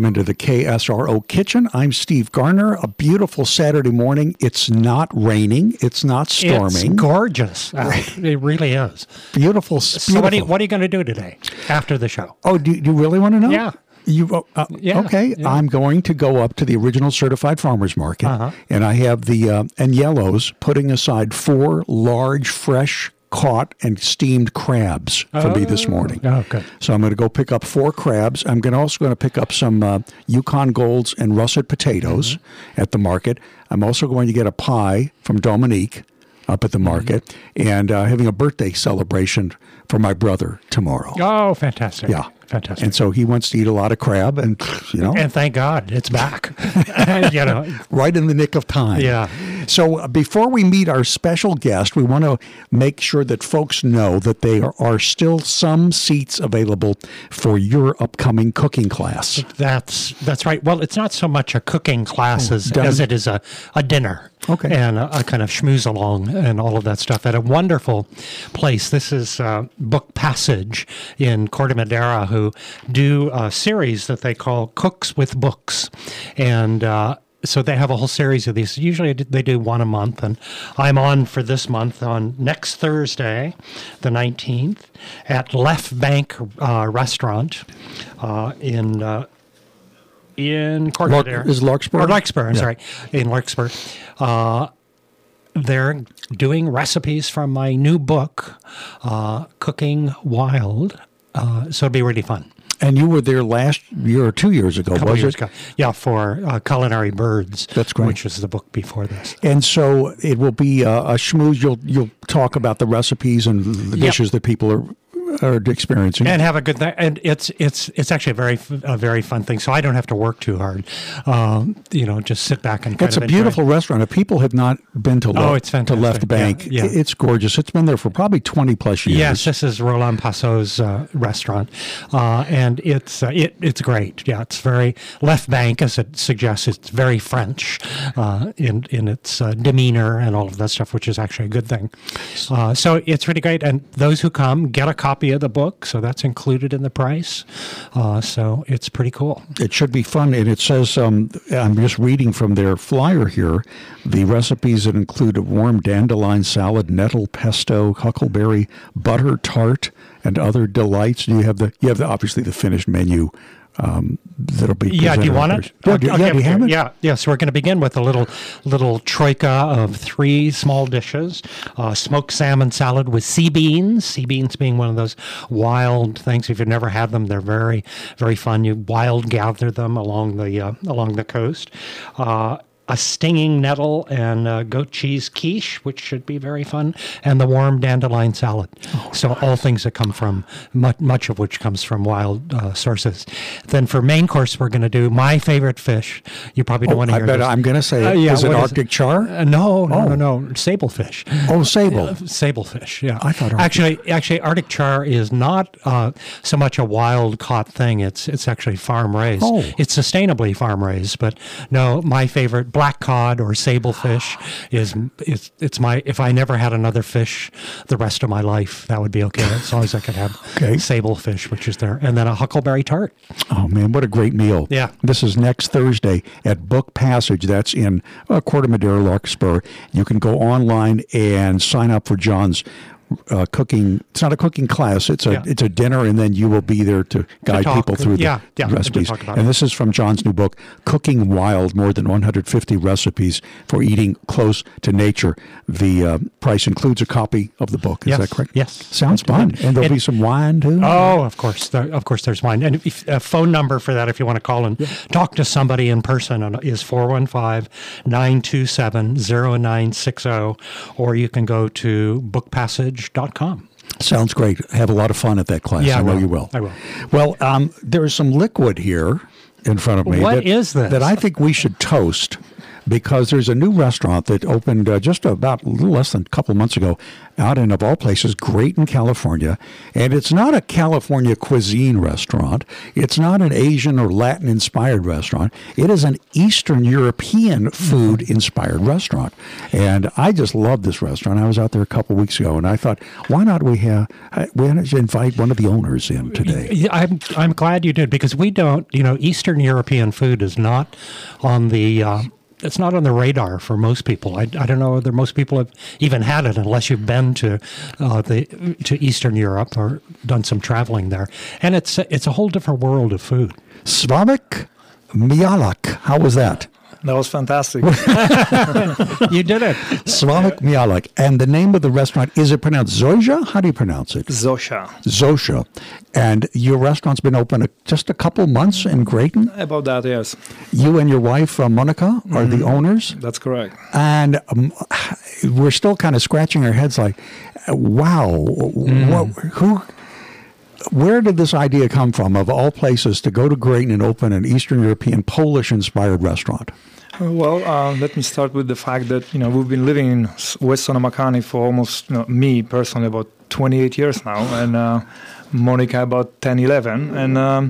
Welcome into the KSRO kitchen. I'm Steve Garner. A beautiful Saturday morning. It's not raining. It's not storming. It's gorgeous. It really is. Beautiful. So what are you going to do today after the show? Oh, do you really want to know? Yeah. Okay. Yeah. I'm going to go up to the original Certified Farmers Market, and I have the Annielos putting aside 4 large, fresh caught and steamed crabs for me this morning. Oh, good. So I'm going to go pick up 4 crabs. I'm also going to pick up some Yukon Golds and russet potatoes at the market. I'm also going to get a pie from Dominique up at the market, and having a birthday celebration for my brother tomorrow. Oh, fantastic. Yeah. Fantastic. And so he wants to eat a lot of crab, and, And thank God it's back. Right in the nick of time. Yeah. So before we meet our special guest, we want to make sure that folks know that there are still some seats available for your upcoming cooking class. That's right. Well, it's not so much a cooking class as it is a dinner. Okay. And a kind of schmooze along and all of that stuff at a wonderful place. This is Book Passage in Corte Madera, who do a series that they call Cooks with Books. And so they have a whole series of these. Usually they do one a month, and I'm on for this month on next Thursday, the 19th, at Left Bank Restaurant in Corte Madera. Is Larkspur? Or Larkspur, I'm sorry. In Larkspur. They're doing recipes from my new book, Cooking Wild. So it'll be really fun. And you were there last year or 2 years ago, Couple was years it? ago. Yeah, for Culinary Birds. That's great. Which was the book before this. And so it will be a schmooze. You'll talk about the recipes and the dishes that people are experiencing, and have a good thing. And it's actually a very fun thing. So I don't have to work too hard. Just sit back and. It's a beautiful restaurant. If people have not been to it's fantastic. To Left Bank, it's gorgeous. It's been there for probably 20 plus years. Yes, this is Roland Passot's restaurant, and it's great. Yeah, it's very Left Bank, as it suggests. It's very French in its demeanor and all of that stuff, which is actually a good thing. So it's really great. And those who come get a copy of the book, so that's included in the price. So it's pretty cool. It should be fun, and it says, I'm just reading from their flyer here, the recipes that include a warm dandelion salad, nettle pesto, huckleberry butter tart, and other delights. You have obviously the finished menu. That'll be do you want it? Do you have it? Yeah. So we're going to begin with a little troika of 3 small dishes: smoked salmon salad with sea beans. Sea beans being one of those wild things. If you've never had them, they're very, very fun. You wild gather them along the coast. A stinging nettle and goat cheese quiche, which should be very fun, and the warm dandelion salad. So all things that come from, much of which comes from wild sources. Then for main course, we're going to do my favorite fish. You probably don't want to hear this. I'm going to say, is it Arctic char? No, sablefish. Oh, sable. Sablefish, yeah. I thought Actually, Arctic char is not so much a wild caught thing. It's actually farm raised. Oh. It's sustainably farm raised, but no, my favorite black cod or sablefish it's my, if I never had another fish the rest of my life, that would be okay, as long as I could have sablefish, which is there, and then a huckleberry tart. Oh man, what a great meal. Yeah. This is next Thursday at Book Passage. That's in Corte Madera, Larkspur. You can go online and sign up for John's cooking. It's not a cooking class. It's a dinner, and then you will be there to guide people through the recipes. And this is from John's new book, Cooking Wild, more than 150 recipes for eating close to nature. The price includes a copy of the book. Is that correct? Yes. Sounds fun. And there'll be some wine too? Oh, of course. There's wine. And a phone number for that, if you want to call and talk to somebody in person, is 415-927-0960, or you can go to bookpassage.com. Sounds great. Have a lot of fun at that class. Yeah, I know you will. I will. Well, there is some liquid here in front of me. What is this? That I think we should toast. because there's a new restaurant that opened just about a little less than a couple months ago out in, of all places, Grayton, California. And it's not a California cuisine restaurant. It's not an Asian or Latin-inspired restaurant. It is an Eastern European food-inspired restaurant. And I just love this restaurant. I was out there a couple weeks ago, and I thought, why not we invite one of the owners in today? Yeah, I'm glad you did, because we don't, Eastern European food is not on the it's not on the radar for most people. I don't know whether most people have even had it unless you've been to Eastern Europe or done some traveling there. And it's a whole different world of food. Slavik Mialak. How was that? That was fantastic. You did it. Slavik Mialak. And the name of the restaurant, is it pronounced Zosia? How do you pronounce it? Zosia. Zosia. And your restaurant's been open just a couple months in Grayton? About that, yes. You and your wife, Monica, are the owners? That's correct. And we're still kind of scratching our heads like, wow, where did this idea come from, of all places, to go to Grayton and open an Eastern European Polish-inspired restaurant? Well, let me start with the fact that, we've been living in West Sonomacani for almost, me personally, about 28 years now, and Monica about 10, 11. And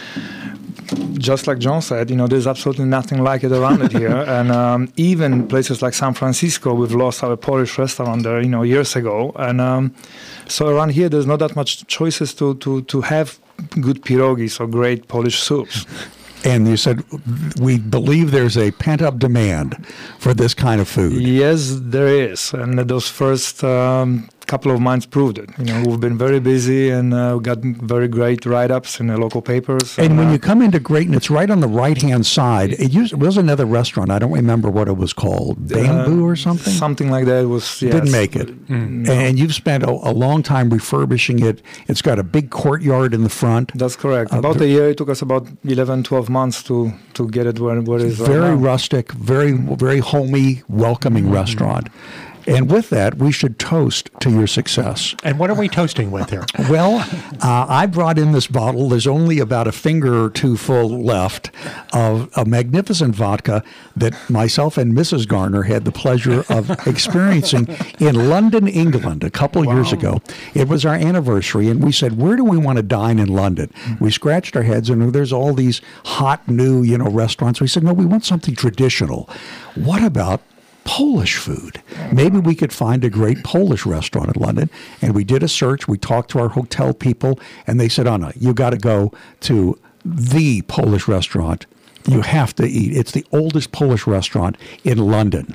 just like John said, there's absolutely nothing like it around it here. And even places like San Francisco, we've lost our Polish restaurant there, years ago. And so around here, there's not that much choices to have good pierogies or great Polish soups. And you said, we believe there's a pent-up demand for this kind of food. Yes, there is. And those first couple of months proved it. We've been very busy, and we got very great write-ups in the local papers. And when you come into Grayton, it's right on the right-hand side. It was another restaurant. I don't remember what it was called. Bamboo or something? Something like that. It was, yes. Didn't make it. No. And you've spent a long time refurbishing it. It's got a big courtyard in the front. That's correct. About a year. It took us about 11, 12 months to get it where it is right now. Very rustic, very, very homey, welcoming restaurant. And with that, we should toast to your success. And what are we toasting with here? Well, I brought in this bottle. There's only about a finger or two full left of a magnificent vodka that myself and Mrs. Garner had the pleasure of experiencing in London, England, a couple years ago. It was our anniversary, and we said, where do we want to dine in London? We scratched our heads, and there's all these hot, new, restaurants. We said, no, we want something traditional. What about Polish food? Maybe we could find a great Polish restaurant in London. And we did a search. We talked to our hotel people, and they said, Anna, you got to go to the Polish restaurant. You have to eat. It's the oldest Polish restaurant in London.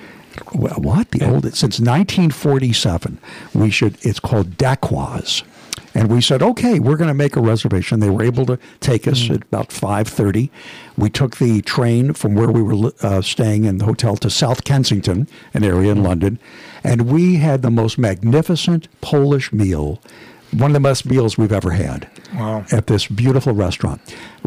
What? The oldest? Since 1947. It's called Dakwas. And we said, okay, we're going to make a reservation. They were able to take us at about 5:30. We took the train from where we were staying in the hotel to South Kensington, an area in London, and we had the most magnificent Polish meal, one of the best meals we've ever had. Wow. At this beautiful restaurant.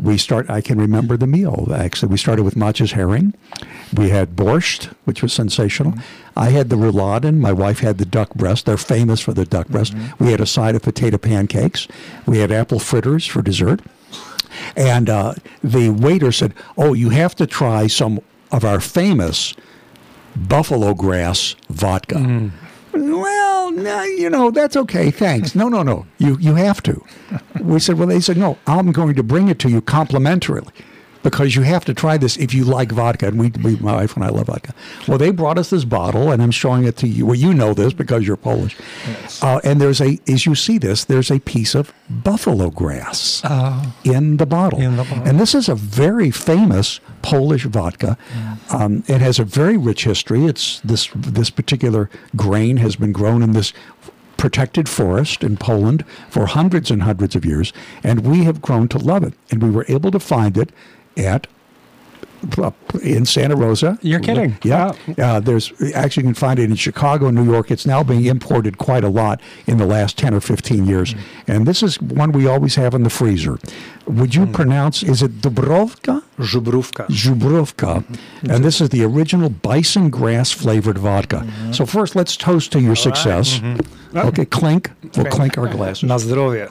I can remember the meal, actually. We started with Macia's herring. We had borscht, which was sensational. I had the rouladen. My wife had the duck breast. They're famous for the duck breast. We had a side of potato pancakes. We had apple fritters for dessert. And the waiter said, oh, you have to try some of our famous buffalo grass vodka. Well, no, that's okay, thanks. No. You have to. We said, well, they said, no, I'm going to bring it to you complimentarily because you have to try this if you like vodka. And my wife and I love vodka. Well, they brought us this bottle, and I'm showing it to you. Well, you know this because you're Polish. Yes. And as you see this, there's a piece of buffalo grass in the bottle. And this is a very famous Polish vodka. It has a very rich history. It's this particular grain has been grown in this protected forest in Poland for hundreds and hundreds of years, and we have grown to love it. And we were able to find it in Santa Rosa. You're kidding? Yeah. There's actually, you can find it in Chicago, New York. It's now being imported quite a lot in the last 10 or 15 years. And this is one we always have in the freezer. Would you pronounce, is it Dubrovka? Żubrówka. Żubrówka. And this is the original bison grass flavored vodka. So first, let's toast to your success. Okay, clink. We'll clink our glasses. Na zdrowie.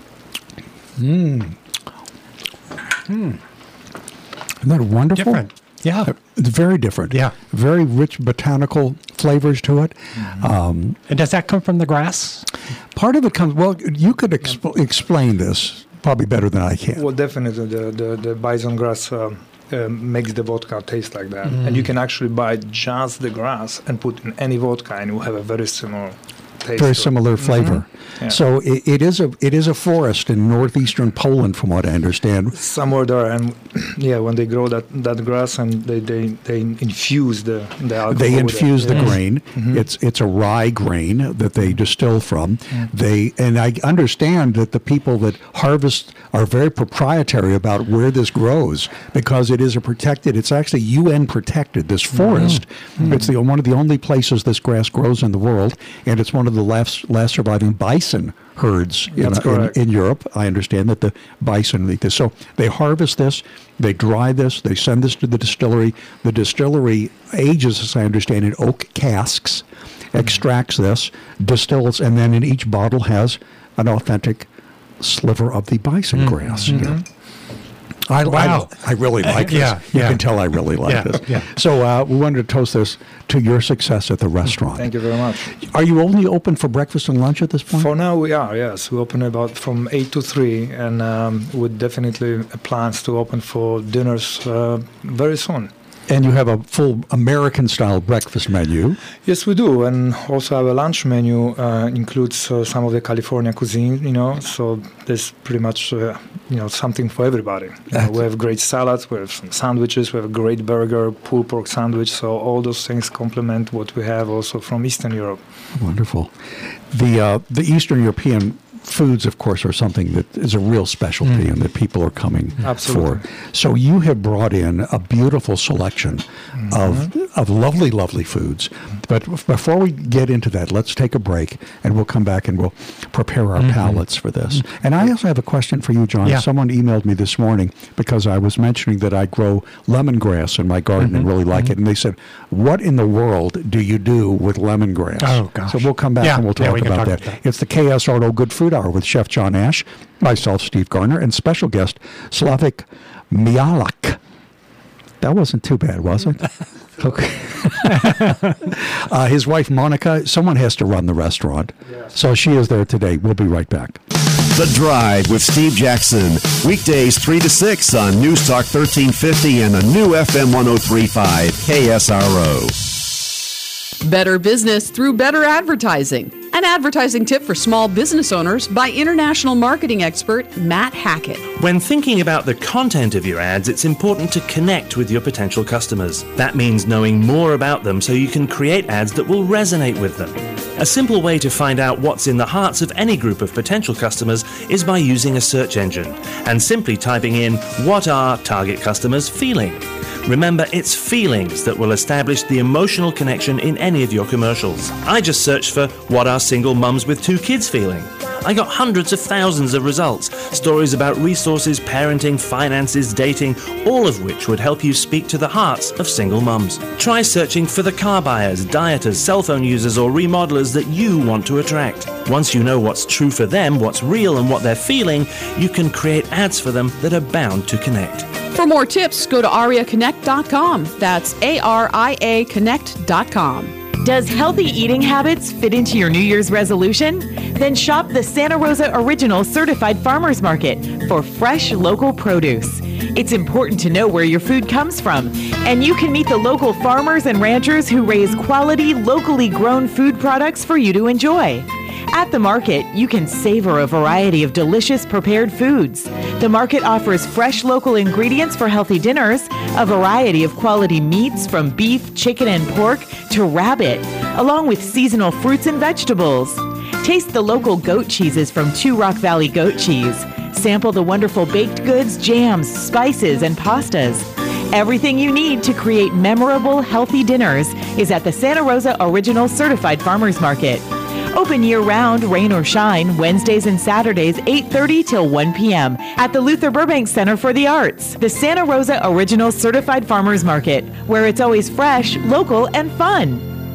Isn't that wonderful? Different. Yeah. It's very different. Yeah. Very rich botanical flavors to it. And does that come from the grass? Part of it comes, well, you could explain this probably better than I can. Well, definitely the bison grass makes the vodka taste like that. And you can actually buy just the grass and put in any vodka and you have a very similar taste. Very similar flavor. Yeah. So it is a forest in northeastern Poland, from what I understand. Somewhere there, and when they grow that grass and they infuse the alcohol. They infuse the grain. Mm-hmm. It's a rye grain that they distill from. And I understand that the people that harvest are very proprietary about where this grows, because it is it's actually UN protected, this forest. It's one of the only places this grass grows in the world, and it's one of the last surviving bison herds in Europe. I understand that the bison eat this. So they harvest this, they dry this, they send this to the distillery. The distillery ages, as I understand, in oak casks, extracts this, distills, and then in each bottle has an authentic sliver of the bison grass. I really like this. You can tell I really like this. Yeah. So we wanted to toast this to your success at the restaurant. Thank you very much. Are you only open for breakfast and lunch at this point? For now, we are, yes. We open about from 8 to 3, and with definitely plans to open for dinners very soon. And you have a full American-style breakfast menu. Yes, we do, and also our lunch menu includes some of the California cuisine. So there's pretty much something for everybody. We have great salads, we have some sandwiches, we have a great burger, pulled pork sandwich. So all those things complement what we have also from Eastern Europe. Wonderful. The Eastern European foods, of course, are something that is a real specialty and that people are coming for. So you have brought in a beautiful selection of lovely, lovely foods. But before we get into that, let's take a break, and we'll come back and we'll prepare our palates for this. And I also have a question for you, John. Someone emailed me this morning because I was mentioning that I grow lemongrass in my garden and really like it. And they said, what in the world do you do with lemongrass? Oh, gosh. So we'll come back and we'll talk about that. It's the KS Ardo Good Food Hour with Chef John Ash, myself, Steve Garner, and special guest, Slavik Mialak. That wasn't too bad, was it? Okay. His wife, Monica, someone has to run the restaurant. So she is there today. We'll be right back. The Drive with Steve Jackson. Weekdays 3 to 6 on News Talk 1350 and the new FM 103.5 KSRO. Better business through better advertising. An advertising tip for small business owners by international marketing expert Matt Hackett. When thinking about the content of your ads, it's important to connect with your potential customers. That means knowing more about them so you can create ads that will resonate with them. A simple way to find out what's in the hearts of any group of potential customers is by using a search engine and simply typing in, what are target customers feeling? Remember, it's feelings that will establish the emotional connection in any of your commercials. I just searched for, what are single mums with 2 kids feeling? I got hundreds of thousands of results, stories about resources, parenting, finances, dating, all of which would help you speak to the hearts of single mums. Try searching for the car buyers, dieters, cell phone users, or remodelers that you want to attract. Once you know what's true for them, what's real, and what they're feeling, you can create ads for them that are bound to connect. For more tips, go to ariaconnect.com. That's ARIAconnect.com. Does healthy eating habits fit into your New Year's resolution? Then shop the Santa Rosa Original Certified Farmers Market for fresh local produce. It's important to know where your food comes from, and you can meet the local farmers and ranchers who raise quality, locally grown food products for you to enjoy. At the market, you can savor a variety of delicious prepared foods. The market offers fresh local ingredients for healthy dinners, a variety of quality meats from beef, chicken, and pork to rabbit, along with seasonal fruits and vegetables. Taste the local goat cheeses from Two Rock Valley Goat Cheese. Sample the wonderful baked goods, jams, spices, and pastas. Everything you need to create memorable, healthy dinners is at the Santa Rosa Original Certified Farmers Market. Open year-round, rain or shine, Wednesdays and Saturdays, 8:30 till 1 p.m. at the Luther Burbank Center for the Arts, the Santa Rosa Original Certified Farmers Market, where it's always fresh, local, and fun.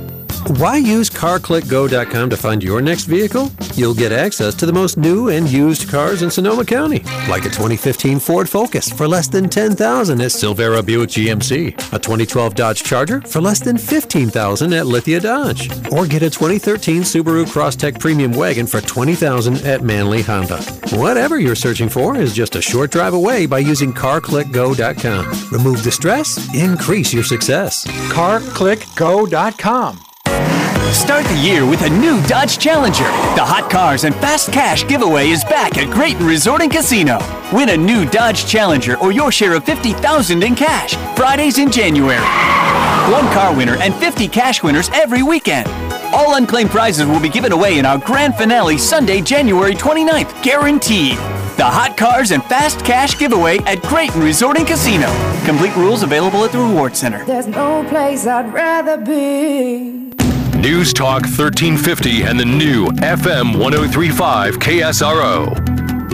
Why use CarClickGo.com to find your next vehicle? You'll get access to the most new and used cars in Sonoma County, like a 2015 Ford Focus for less than $10,000 at Silvera Buick GMC, a 2012 Dodge Charger for less than $15,000 at Lithia Dodge, or get a 2013 Subaru Crosstrek Premium Wagon for $20,000 at Manley Honda. Whatever you're searching for is just a short drive away by using CarClickGo.com. Remove the stress, increase your success. CarClickGo.com. Start the year with a new Dodge Challenger. The Hot Cars and Fast Cash giveaway is back at Grayton Resort and Casino. Win a new Dodge Challenger or your share of $50,000 in cash. Fridays in January. One car winner and 50 cash winners every weekend. All unclaimed prizes will be given away in our grand finale Sunday, January 29th. Guaranteed. The Hot Cars and Fast Cash giveaway at Grayton Resort and Casino. Complete rules available at the Reward Center. There's no place I'd rather be. News Talk 1350 and the new FM 1035 KSRO.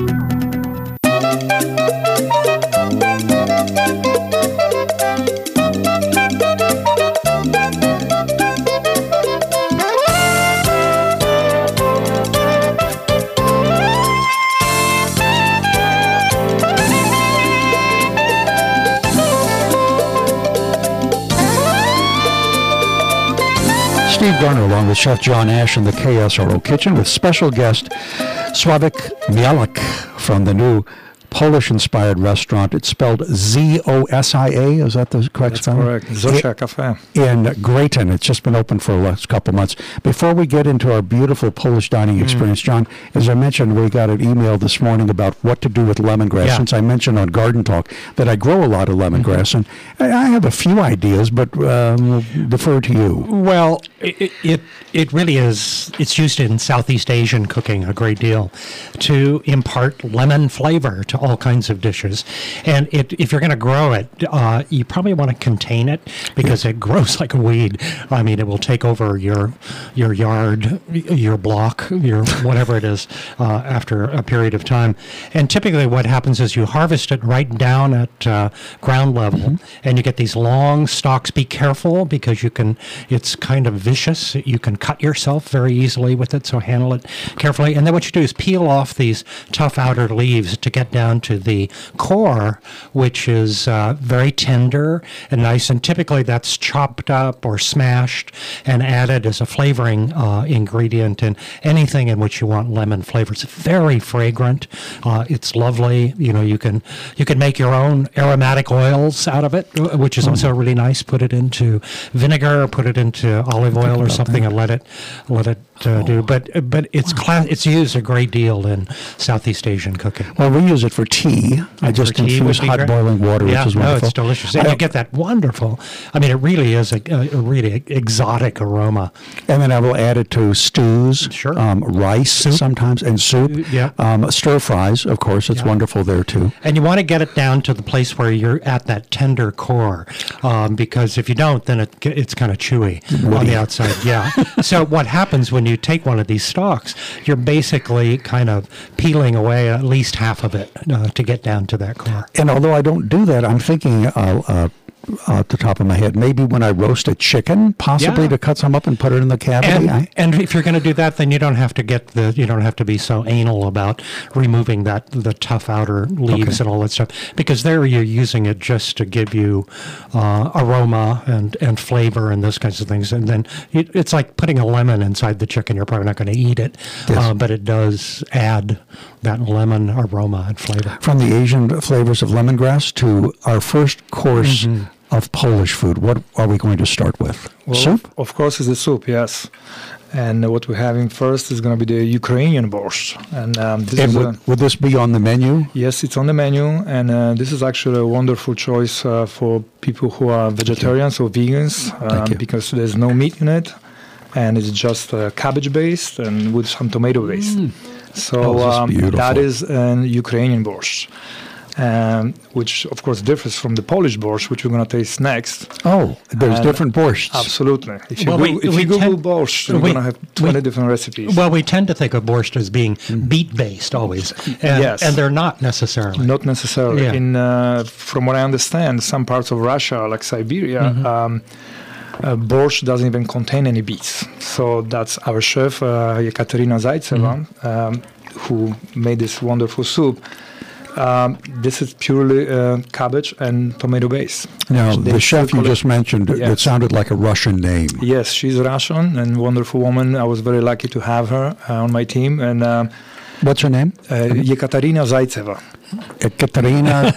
Steve Garner along with Chef John Ash in the KSRO kitchen with special guest Sławek Mielak from the new Polish-inspired restaurant. It's spelled Zosia. Is that the correct spelling? Correct. Zosia Cafe. In Grayton. It's just been open for the last couple months. Before we get into our beautiful Polish dining experience, John, as I mentioned, we got an email this morning about what to do with lemongrass. Yeah. Since I mentioned on Garden Talk that I grow a lot of lemongrass, and I have a few ideas, but we'll defer to you. Well, it really is. It's used in Southeast Asian cooking a great deal to impart lemon flavor to all kinds of dishes. And if you're going to grow it, you probably want to contain it because it grows like a weed. I mean, it will take over your yard, your block, your whatever it is after a period of time. And typically what happens is you harvest it right down at ground level, and you get these long stalks. Be careful because it's kind of vicious. You can cut yourself very easily with it, so handle it carefully. And then what you do is peel off these tough outer leaves to get down to the core, which is very tender and nice. And typically that's chopped up or smashed and added as a flavoring ingredient in anything in which you want lemon flavor. It's very fragrant. It's lovely. You can make your own aromatic oils out of it, which is also really nice. Put it into vinegar, or put it into olive oil or something, and let it do. But it's used a great deal in Southeast Asian cooking. Well, we use it for tea. I just infuse hot boiling water, which is wonderful. No, it's delicious. And you get that wonderful, I mean, it really is a really exotic aroma. And then I will add it to stews, Sure. Rice sometimes, and soup. Stir fries, of course. It's wonderful there, too. And you want to get it down to the place where you're at that tender core, because if you don't, then it's kind of chewy on the outside. Yeah. So what happens when you take one of these stalks, you're basically kind of peeling away at least half of it to get down to that core. And although I don't do that, I'm thinking off the top of my head, maybe when I roast a chicken, possibly to cut some up and put it in the cavity. And if you're going to do that, then you don't have to be so anal about removing the tough outer leaves and all that stuff, because there you're using it just to give you aroma and flavor and those kinds of things. And then it's like putting a lemon inside the chicken. You're probably not going to eat it, but it does add that lemon aroma and flavor. From the Asian flavors of lemongrass to our first course of Polish food, what are we going to start with? Well, soup? Of course, it's the soup, yes. And what we're having first is going to be the Ukrainian borscht. And would this be on the menu? Yes, it's on the menu. And this is actually a wonderful choice for people who are vegetarians or vegans, because there's no meat in it. And it's just cabbage-based and with some tomato-based. So that is an Ukrainian borscht. Which, of course, differs from the Polish borscht, which we're going to taste next. Oh, there's different borschts. Absolutely. If you Google borscht, you're going to have 20 different recipes. Well, we tend to think of borscht as being beet-based always. And they're not necessarily. Not necessarily. Yeah. From what I understand, some parts of Russia, like Siberia, borscht doesn't even contain any beets. So that's our chef, Ekaterina Zaitseva, who made this wonderful soup. This is purely cabbage and tomato base. Now, the chef you just mentioned, it sounded like a Russian name. Yes, she's Russian and wonderful woman. I was very lucky to have her on my team. And what's her name? Ekaterina Zaitseva. Ekaterina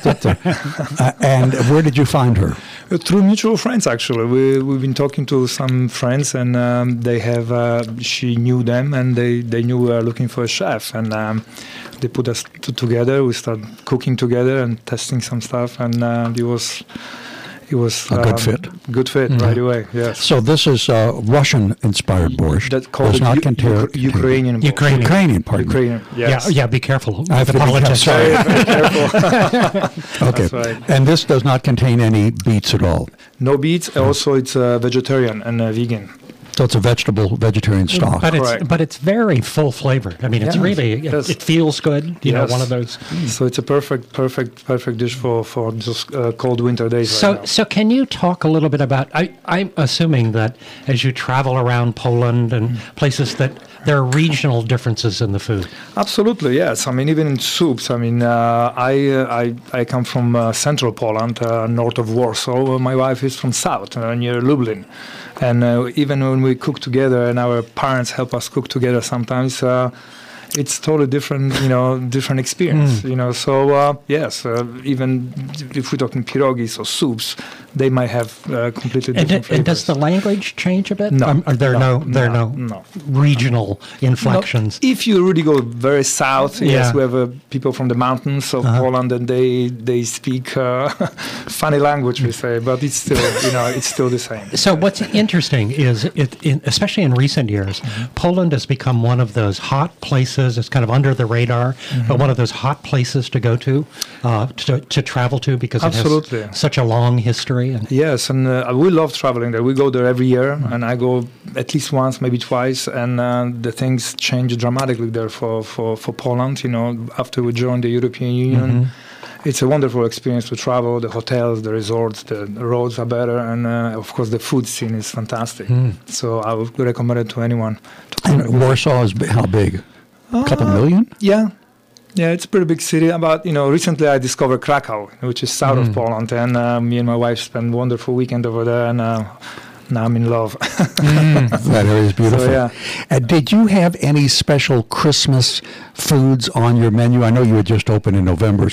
and where did you find her? Through mutual friends, actually. We've been talking to some friends, and they have. She knew them, and they knew we were looking for a chef, and they put us together. We started cooking together and testing some stuff, and it was a good fit. Good fit right away. Yes. So this is Russian-inspired borscht. That's called Ukrainian. Ukrainian. Pardon. Ukrainian. Yes. Yeah. Be careful. I have to be sorry. Very careful. Okay. That's right. And this does not contain any beets at all. No beets. Also, it's vegetarian and vegan. So it's a vegetarian stock. But it's very full flavored. I mean, it's really, it feels good. You know, one of those. So it's a perfect dish for just cold winter days. So can you talk a little bit about, I'm assuming that as you travel around Poland and places that there are regional differences in the food. Absolutely, yes. I mean, even in soups. I mean, I come from central Poland, north of Warsaw. My wife is from south, near Lublin. And even when we cook together and our parents help us cook together sometimes, it's totally different, different experience, So, yes, even if we're talking pierogis or soups, they might have completely different flavors. And does the language change a bit? No. Are there no regional inflections? No. If you really go very south, yes, we have people from the mountains of Poland, and they speak funny language, we say, but it's still, it's still the same. So what's interesting is, especially in recent years, Poland has become one of those hot places. It's kind of under the radar, but one of those hot places to go to travel to, because it has such a long history. Yes, and we love traveling there. We go there every year, and I go at least once, maybe twice, and the things change dramatically there for Poland. After we joined the European Union, it's a wonderful experience to travel. The hotels, the resorts, the roads are better, and of course the food scene is fantastic. So I would recommend it to anyone. And Warsaw is how big? A couple million? Yeah, it's a pretty big city. But recently I discovered Krakow, which is south of Poland, and me and my wife spent a wonderful weekend over there, and now I'm in love. That area is beautiful. So, did you have any special Christmas foods on your menu? I know you had just opened in November,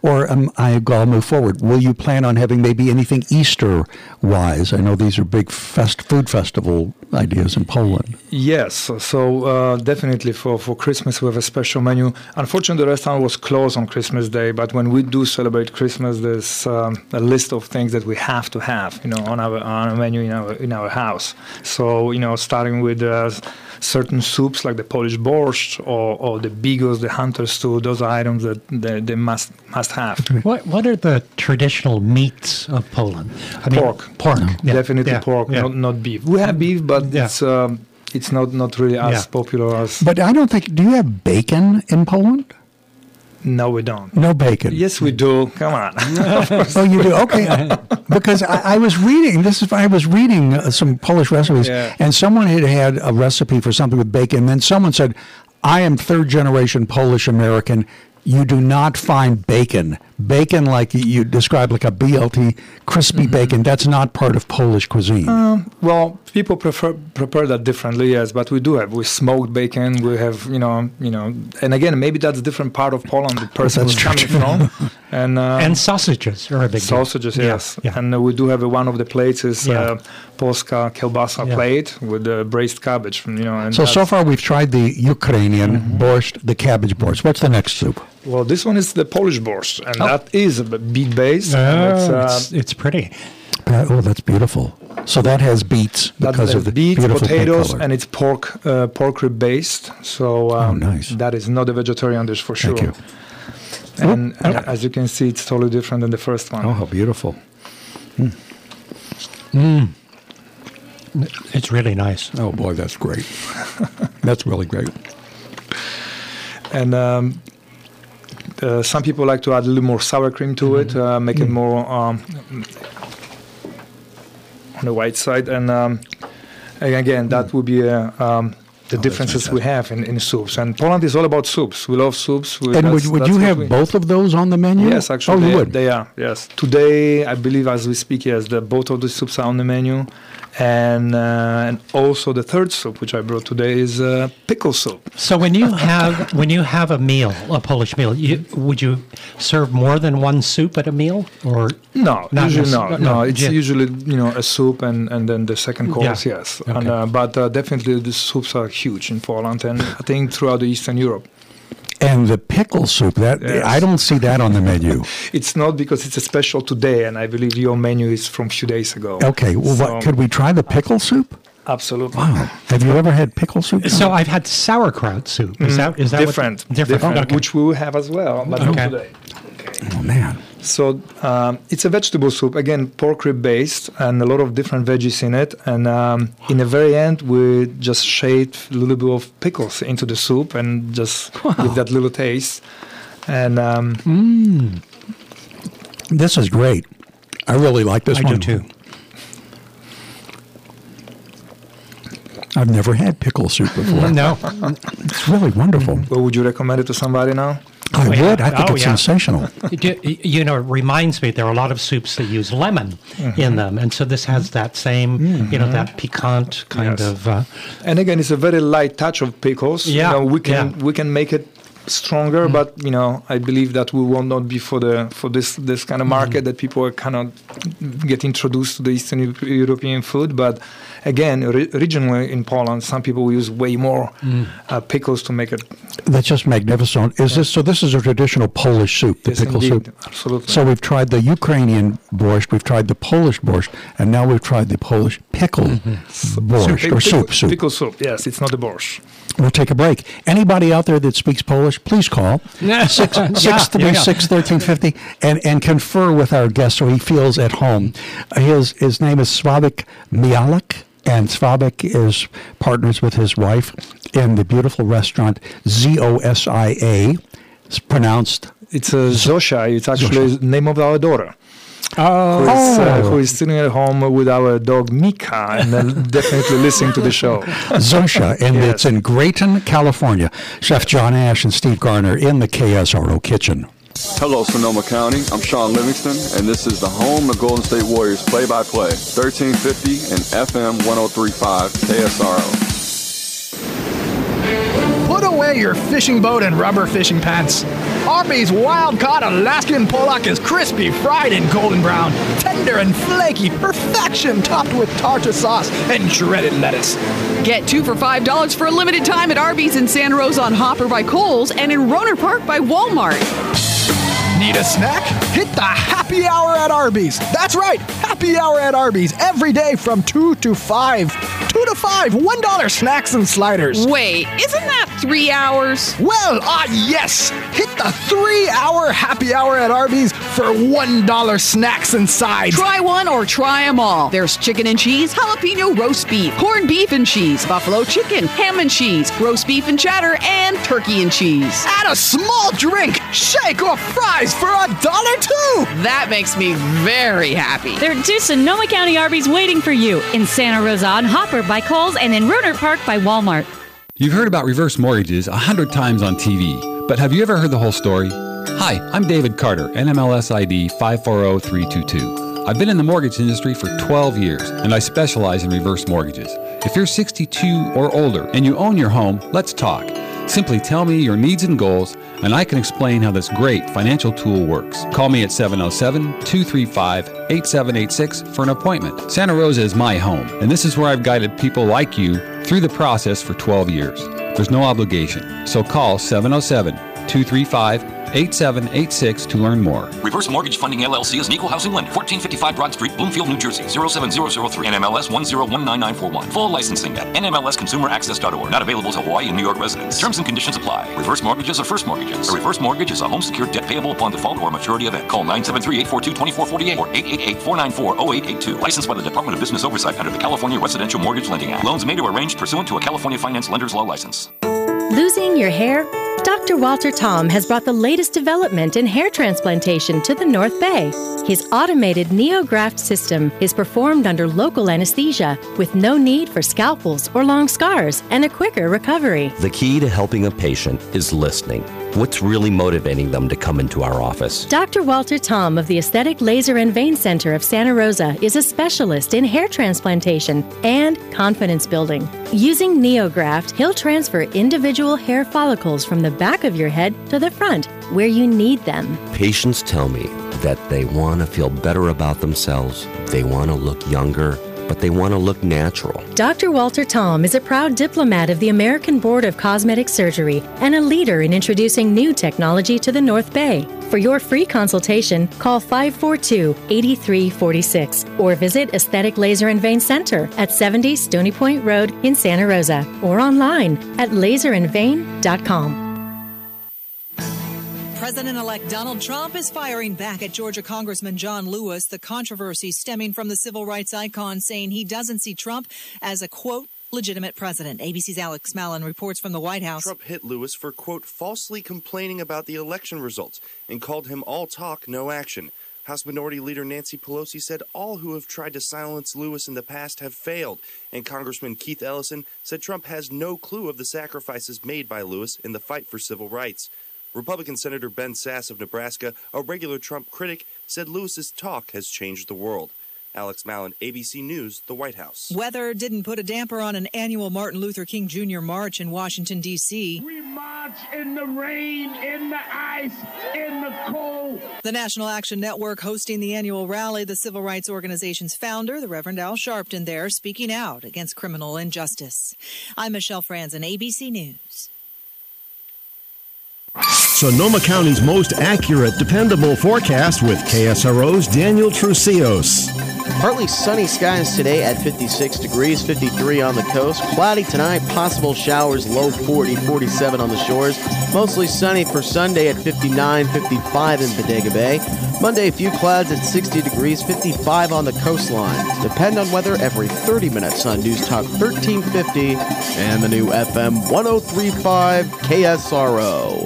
I'll move forward. Will you plan on having maybe anything Easter-wise? I know these are big food festival ideas in Poland. Yes, so definitely for Christmas we have a special menu. Unfortunately, the restaurant was closed on Christmas Day, but when we do celebrate Christmas, there's a list of things that we have to have, on our menu in our house. So, starting with certain soups like the Polish borscht or the bigos, the hunter stew, those are items that they must have. What are the traditional meats of Poland? Pork. Definitely pork, not beef. We have beef, but it's not really as popular as... But I don't think... Do you have bacon in Poland? No, we don't. No bacon. Yes, we do. Come on. Oh, you do? Okay. Because I was reading, some Polish recipes, and someone had a recipe for something with bacon, and then someone said, I am third generation Polish American. You do not find bacon. Bacon, like you described, like a BLT, crispy bacon, that's not part of Polish cuisine. Well, people prepare that differently, yes, but we do have. We smoked bacon, we have, and again, maybe that's a different part of Poland the person is coming from. And sausages are a big sausages, deal. yes. Yeah. And we do have one of the plates is Polska kielbasa plate with the braised cabbage. And so far we've tried the Ukrainian borscht, the cabbage borscht. What's the next soup? Well, this one is the Polish borscht, and that is a beet base. It's pretty. That's beautiful. So that has beets because of the beets, beautiful potatoes, color. and it's pork rib based. So nice. That is not a vegetarian dish for sure. Thank you. And as you can see, it's totally different than the first one. Oh, how beautiful. It's really nice. Oh, boy, that's great. That's really great. And some people like to add a little more sour cream to it, make it more... the white side. And again, that would be the differences we have in soups. And Poland is all about soups. We love soups. And would you have both of those on the menu? Yes, actually. You would? They are, yes. Today, I believe as we speak, yes, both of the soups are on the menu. And also the third soup, which I brought today, is pickle soup. So when you have a meal, a Polish meal, would you serve more than one soup at a meal, or no? Usually no. It's usually a soup and then the second course. Yeah. Yes, Okay. But definitely the soups are huge in Poland, and I think throughout the Eastern Europe. And the pickle soup, I don't see that on the menu. It's not because it's a special today, and I believe your menu is from a few days ago. Okay, well, could we try the pickle soup? Absolutely. Wow. Have you ever had pickle soup? So I've had sauerkraut soup. Is that different? Different. Okay. Which we will have as well, but not today. Oh, man. So it's a vegetable soup, again, pork rib based, and a lot of different veggies in it. And in the very end, we just shade a little bit of pickles into the soup and just give that little taste. And this is great. I really like this one. I do too. I've never had pickle soup before. No. It's really wonderful. Well, would you recommend it to somebody now? I would. I think it's sensational. It reminds me, there are a lot of soups that use lemon in them. And so this has that same, that piquant kind of... and again, it's a very light touch of pickles. Yeah. We can make it stronger, but I believe that we will not be for this kind of market that people are kind of get introduced to the Eastern European food. But again, regionally in Poland, some people use way more pickles to make it. That's just magnificent. This is a traditional Polish soup, the pickle soup. Absolutely. So we've tried the Ukrainian borscht, we've tried the Polish borscht, and now we've tried the Polish pickle borscht or soup. Pickle soup. Yes, it's not a borscht. We'll take a break. Anybody out there that speaks Polish, please call 636-1350 and confer with our guest so he feels at home. His name is Sławek Mialek, and Sławek is partners with his wife in the beautiful restaurant Zosia. It's pronounced... It's Zosia. It's actually the name of our daughter. Who is sitting at home with our dog Mika and then definitely listening to the show. Zosia, and it's in Grayton, California. Chef John Ash and Steve Garner in the KSRO kitchen. Hello, Sonoma County. I'm Sean Livingston, and this is the home of Golden State Warriors play-by-play, 1350 and FM 103.5 KSRO. Put away your fishing boat and rubber fishing pants. Arby's wild-caught Alaskan pollock is crispy, fried, and golden brown, tender and flaky, perfection, topped with tartar sauce and shredded lettuce. Get 2 for $5 for a limited time at Arby's in Santa Rosa on Hopper by Kohl's and in Roner Park by Walmart. Need a snack? Hit the happy hour at Arby's. That's right, happy hour at Arby's every day from 2 to 5. 2 to 5, $1 snacks and sliders. Wait, isn't that 3 hours? Well, yes. Hit the 3-hour happy hour at Arby's for $1 snacks and sides. Try one or try them all. There's chicken and cheese, jalapeno roast beef, corned beef and cheese, buffalo chicken, ham and cheese, roast beef and cheddar, and turkey and cheese. Add a small drink, shake, or fries for $1 too. That makes me very happy. There are 2 Sonoma County Arby's waiting for you in Santa Rosa on Hopper by Kohl's and in Roner Park by Walmart. You've heard about reverse mortgages 100 times on TV, but have you ever heard the whole story? Hi, I'm David Carter, NMLS ID 540322. I've been in the mortgage industry for 12 years, and I specialize in reverse mortgages. If you're 62 or older and you own your home, let's talk. Simply tell me your needs and goals, and I can explain how this great financial tool works. Call me at 707-235-8786 for an appointment. Santa Rosa is my home, and this is where I've guided people like you through the process for 12 years. There's no obligation, so call 707-235-8786 to learn more. Reverse Mortgage Funding LLC is an equal housing lender. 1455 Broad Street, Bloomfield, New Jersey. 07003 NMLS 1019941. Full licensing at nmlsconsumeraccess.org. Not available to Hawaii and New York residents. Terms and conditions apply. Reverse mortgages are first mortgages. A reverse mortgage is a home secured debt payable upon default or maturity event. Call 973-842-2448 or 888-494-0882. Licensed by the Department of Business Oversight under the California Residential Mortgage Lending Act. Loans made or arranged pursuant to a California Finance Lender's Law license. Losing your hair? Dr. Walter Tom has brought the latest development in hair transplantation to the North Bay. His automated NeoGraft system is performed under local anesthesia with no need for scalpels or long scars and a quicker recovery. The key to helping a patient is listening. What's really motivating them to come into our office? Dr. Walter Tom of the Aesthetic Laser and Vein Center of Santa Rosa is a specialist in hair transplantation and confidence building. Using NeoGraft, he'll transfer individual hair follicles from the back of your head to the front, where you need them. Patients tell me that they want to feel better about themselves, they want to look younger, but they want to look natural. Dr. Walter Tom is a proud diplomat of the American Board of Cosmetic Surgery and a leader in introducing new technology to the North Bay. For your free consultation, call 542-8346 or visit Aesthetic Laser and Vein Center at 70 Stony Point Road in Santa Rosa or online at laserandvein.com. President-elect Donald Trump is firing back at Georgia Congressman John Lewis, the controversy stemming from the civil rights icon saying he doesn't see Trump as a, quote, legitimate president. ABC's Alex Mallon reports from the White House. Trump hit Lewis for, quote, falsely complaining about the election results and called him all talk, no action. House Minority Leader Nancy Pelosi said all who have tried to silence Lewis in the past have failed. And Congressman Keith Ellison said Trump has no clue of the sacrifices made by Lewis in the fight for civil rights. Republican Senator Ben Sasse of Nebraska, a regular Trump critic, said Lewis's talk has changed the world. Alex Mallon, ABC News, the White House. Weather didn't put a damper on an annual Martin Luther King Jr. march in Washington, D.C. We march in the rain, in the ice, in the cold. The National Action Network hosting the annual rally, the civil rights organization's founder, the Reverend Al Sharpton, there speaking out against criminal injustice. I'm Michelle Franzen, ABC News. Sonoma County's most accurate, dependable forecast with KSRO's Daniel Trucios. Partly sunny skies today at 56 degrees, 53 on the coast. Cloudy tonight, possible showers, low 40, 47 on the shores. Mostly sunny for Sunday at 59, 55 in Bodega Bay. Monday, a few clouds at 60 degrees, 55 on the coastline. Depend on weather every 30 minutes on News Talk 1350 and the new FM 103.5 KSRO.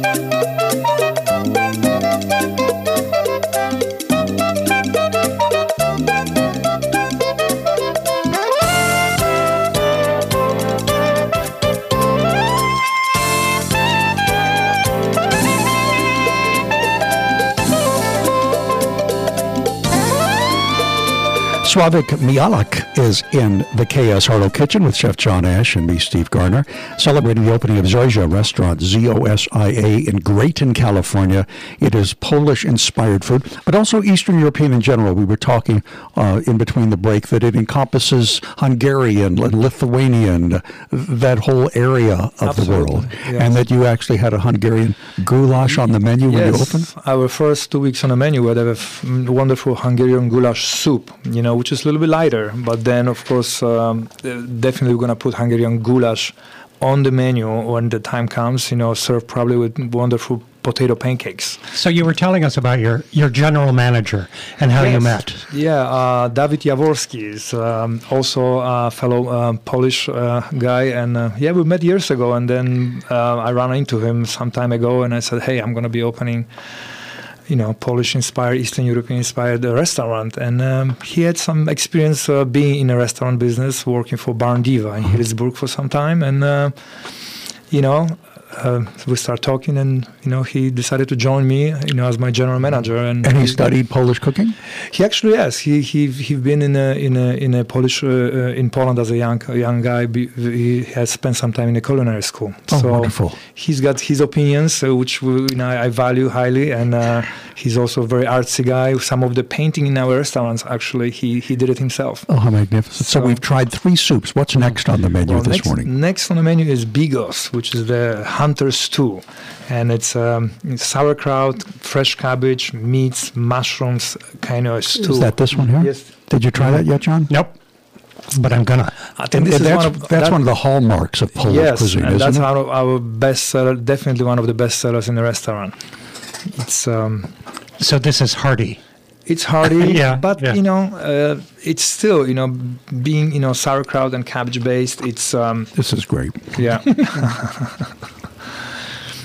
Slavik Mialek is in the KS Harlow kitchen with Chef John Ash and me, Steve Garner, celebrating the opening of Zosia restaurant, Zosia, in Grayton, California. It is Polish-inspired food, but also Eastern European in general. We were talking in between the break that it encompasses Hungarian, Lithuanian, that whole area of the world, yes. And that you actually had a Hungarian goulash on the menu when you opened? Our first 2 weeks on the menu, we had a wonderful Hungarian goulash soup, which is a little bit lighter. But then, of course, definitely we're going to put Hungarian goulash on the menu when the time comes, served probably with wonderful potato pancakes. So you were telling us about your general manager and how you met. Yeah, David Jaworski is also a fellow Polish guy. And we met years ago. And then I ran into him some time ago and I said, hey, I'm going to be opening Polish-inspired, Eastern European-inspired restaurant. And he had some experience being in a restaurant business, working for Barn Diva in Hillsburg for some time. And, we started talking and, he decided to join me, as my general manager. And he studied Polish cooking? He actually has. He been in a Polish, in Poland as a young guy. He has spent some time in a culinary school. Oh, so wonderful. He's got his opinions, which I value highly. And he's also a very artsy guy. Some of the painting in our restaurants, actually, he did it himself. Oh, how magnificent. So we've tried 3 soups. What's next on the menu this morning? Next on the menu is Bigos, which is the hunter stew. And it's sauerkraut, fresh cabbage, meats, mushrooms, kind of a stew. Is that this one here? Yes. Did you try that yet, John? Nope. But I'm gonna. I think that's one of the hallmarks of Polish cuisine, and isn't that's it? our best seller, definitely one of the best sellers in the restaurant. It's so this is hearty. It's hearty, but yeah. it's still being sauerkraut and cabbage based. It's this is great. Yeah.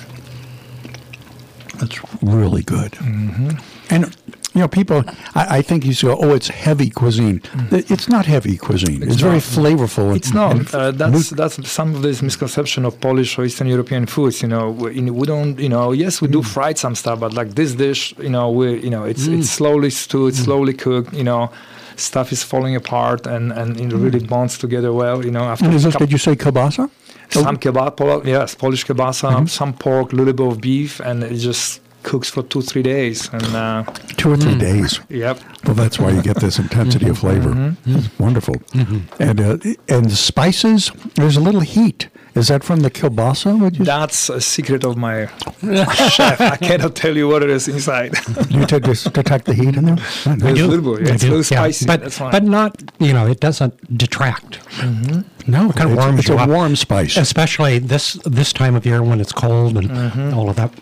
That's really good. Mm-hmm. And people, I think you say, oh, it's heavy cuisine. It's not heavy cuisine. It's very flavorful. It's not. That's some of this misconception of Polish or Eastern European foods. We don't. Yes, we do fried some stuff, but like this dish, it's slowly stewed, slowly cooked. Stuff is falling apart and it really bonds together well. After did you say kielbasa? Some kebab, yes, Polish kielbasa, some pork, a little bit of beef, and it just cooks for 2-3 days. And 2 or 3 days. Yep. Well, that's why you get this intensity of flavor. It's wonderful. And the spices, there's a little heat. Is that from the kielbasa? That's a secret of my chef. I cannot tell you what it is inside. You detect the heat in there? There's a little bit. It's a little spicy. But not, it doesn't detract. No, it kind of warms it's you a up. warm spice. Especially this time of year when it's cold and all of that.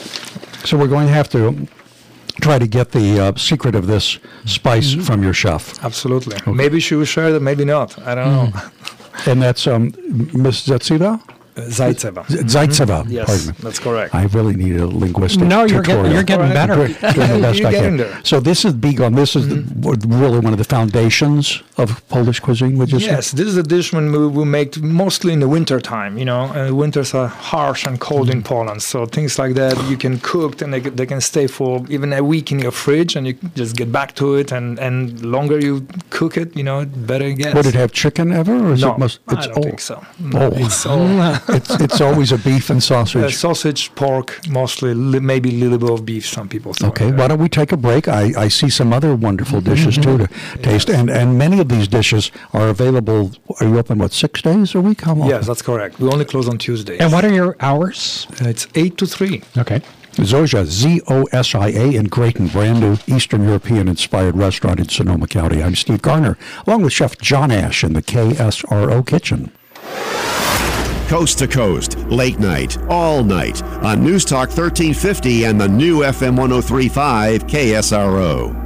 So we're going to have to try to get the secret of this spice from your chef. Absolutely. Okay. Maybe she will share that, maybe not. I don't know. And that's Ms. Zaitseva? Zaitseva. Zaitseva. Yes, pardon me. That's correct. I really need a linguistic you're tutorial. You're getting better. Doing the best I can. There. So this is Bigon. This is really one of the foundations of Polish cuisine, would you say? Yes, this is a dish when we make mostly in the winter time. Winters are harsh and cold in Poland, so things like that you can cook and they can stay for even a week in your fridge, and you just get back to it. And longer you cook it, better it gets. Would it have chicken ever, or is no, it I don't think so. No, it's always a beef and sausage. Sausage, pork, mostly, maybe a little bit of beef, some people say. Okay, why don't we take a break? I see some other wonderful dishes, too, to taste. And many of these dishes are available. Are you open, 6 days a week? How long? Yes, that's correct. We only close on Tuesdays. And what are your hours? It's 8 to 3. Okay. Zosia, Z-O-S-I-A, in Grayton, brand new Eastern European-inspired restaurant in Sonoma County. I'm Steve Garner, along with Chef John Ash in the KSRO kitchen. Coast to coast, late night, all night on News Talk 1350 and the new FM 103.5 KSRO.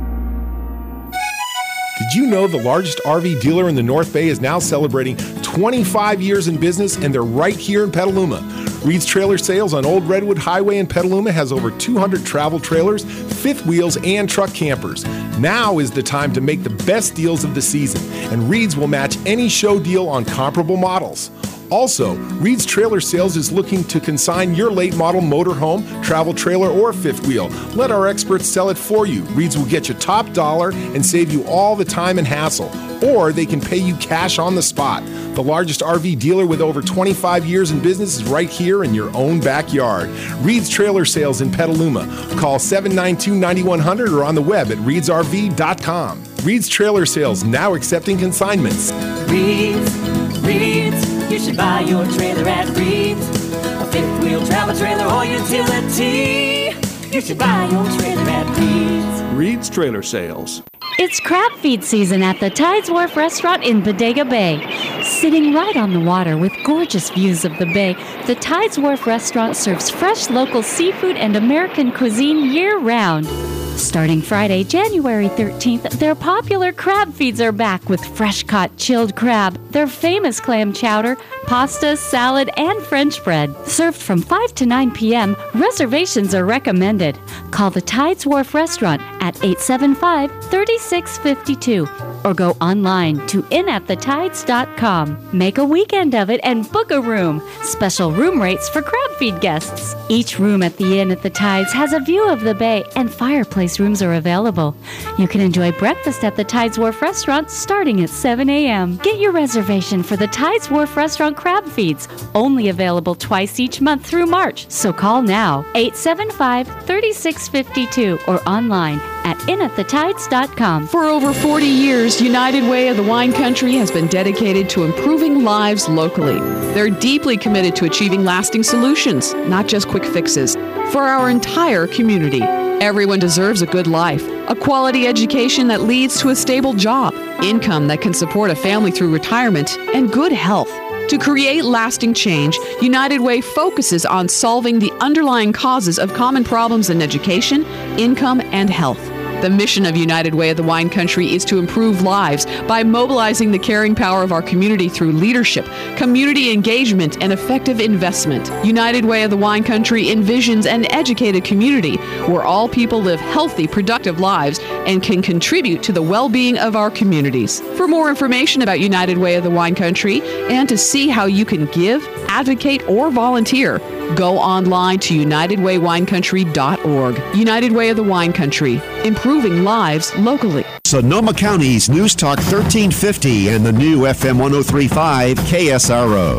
Did you know the largest RV dealer in the North Bay is now celebrating 25 years in business, and they're right here in Petaluma? Reed's Trailer Sales on Old Redwood Highway in Petaluma has over 200 travel trailers, fifth wheels, and truck campers. Now is the time to make the best deals of the season, and Reed's will match any show deal on comparable models. Also, Reed's Trailer Sales is looking to consign your late model motorhome, travel trailer, or fifth wheel. Let our experts sell it for you. Reed's will get you top dollar and save you all the time and hassle. Or they can pay you cash on the spot. The largest RV dealer with over 25 years in business is right here in your own backyard. Reed's Trailer Sales in Petaluma. Call 792-9100 or on the web at reedsrv.com. Reed's Trailer Sales now accepting consignments. Reed's, you should buy your trailer at Reed's. A fifth wheel travel trailer or utility. You should buy your trailer at Reed's. Reed's Trailer Sales. It's crab feed season at the Tides Wharf restaurant in Bodega Bay. Sitting right on the water with gorgeous views of the bay, the Tides Wharf restaurant serves fresh local seafood and American cuisine year-round. Starting Friday, January 13th, their popular crab feeds are back with fresh-caught chilled crab, their famous clam chowder, pasta, salad, and French bread. Served from 5 to 9 p.m., reservations are recommended. Call the Tides Wharf restaurant at 875-3652 or go online to inatthetides.com. Make a weekend of it and book a room. Special room rates for crab feed guests. Each room at the Inn at the Tides has a view of the bay, and fireplace rooms are available. You can enjoy breakfast at the Tides Wharf restaurant starting at 7 a.m. Get your reservation for the Tides Wharf restaurant crab feeds, only available twice each month through March. So call now, 875-3652 or online at inatthetides.com. For over 40 years, United Way of the Wine Country has been dedicated to improving lives locally. They're deeply committed to achieving lasting solutions, not just quick fixes, for our entire community. Everyone deserves a good life, a quality education that leads to a stable job, income that can support a family through retirement, and good health. To create lasting change, United Way focuses on solving the underlying causes of common problems in education, income, and health. The mission of United Way of the Wine Country is to improve lives by mobilizing the caring power of our community through leadership, community engagement, and effective investment. United Way of the Wine Country envisions an educated community where all people live healthy, productive lives and can contribute to the well-being of our communities. For more information about United Way of the Wine Country and to see how you can give, advocate, or volunteer, go online to UnitedWayWineCountry.org. United Way of the Wine Country, improving lives locally. Sonoma County's News Talk 1350 and the new FM 1035 KSRO.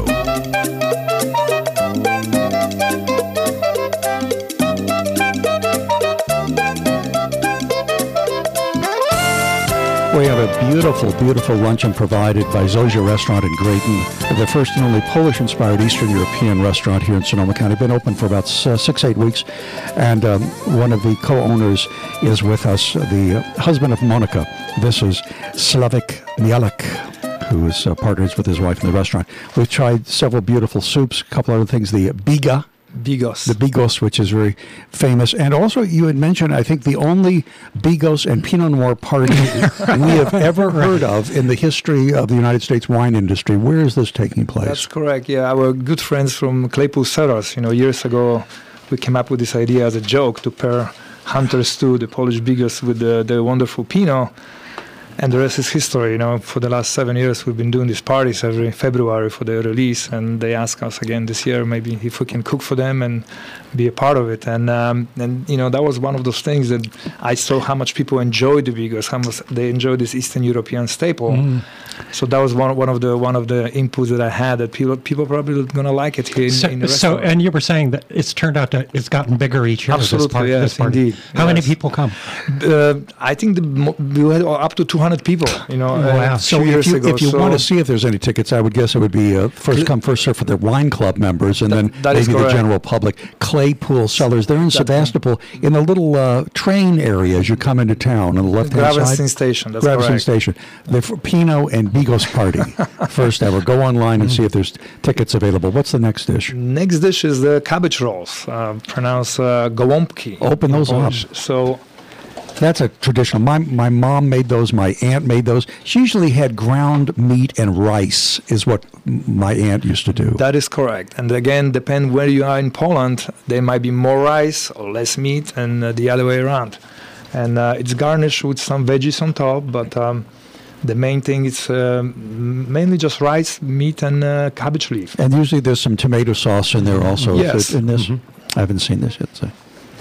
We have a beautiful, beautiful luncheon provided by Zozia Restaurant in Grayton, the first and only Polish-inspired Eastern European restaurant here in Sonoma County. Been open for about 6-8 weeks, and one of the co-owners is with us, the husband of Monica. This is Slavik Mielek, who is partners with his wife in the restaurant. We've tried several beautiful soups, a couple other things, the Biga. Bigos. The Bigos, which is very famous. And also, you had mentioned, I think, the only Bigos and Pinot Noir party we have ever heard of in the history of the United States wine industry. Where is this taking place? That's correct. Yeah, our good friends from Claypool Cellars, years ago, we came up with this idea as a joke to pair Hunter's Stew, the Polish Bigos, with the wonderful Pinot. And the rest is history. For the last 7 years, we've been doing these parties every February for their release, and they asked us again this year maybe if we can cook for them and be a part of it. And that was one of those things that I saw how much people enjoyed the Bigos, how much they enjoyed this Eastern European staple. Mm. So that was one of the inputs that I had, that people probably going to like it here in the restaurant. So, and you were saying that it's turned out it's gotten bigger each year. Absolutely, yes, indeed. How many people come? I think we had up to 200 people, wow. So if you want to see if there's any tickets, I would guess it would be first come, first serve for the wine club members, and then maybe the general public. Claypool Cellars, they're in Sebastopol, in a little train area as you come into town on the left-hand side. Gravenstein Station, that's correct. Gravenstein Station. The Pinot and Bigos party, first ever. Go online and see if there's tickets available. What's the next dish? Next dish is the cabbage rolls, pronounced gołąbki. Open those up. So that's a traditional. My mom made those. My aunt made those. She usually had ground meat and rice is what my aunt used to do. That is correct. And again, depend where you are in Poland, there might be more rice or less meat, and the other way around. And it's garnished with some veggies on top, but the main thing is mainly just rice, meat, and cabbage leaf. And usually there's some tomato sauce in there also. Yes. In this, I haven't seen this yet. So.